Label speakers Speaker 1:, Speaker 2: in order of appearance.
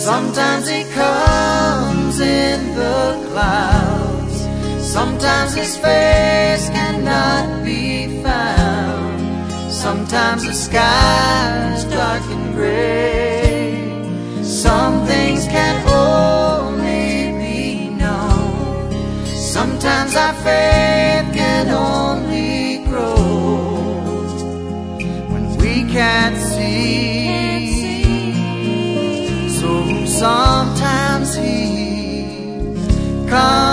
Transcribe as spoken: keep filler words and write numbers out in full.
Speaker 1: Sometimes he comes in the clouds, sometimes his face cannot be found, sometimes the sky's dark and gray. Some things can only be known, sometimes our faith can only grow when we can't see. So sometimes he comes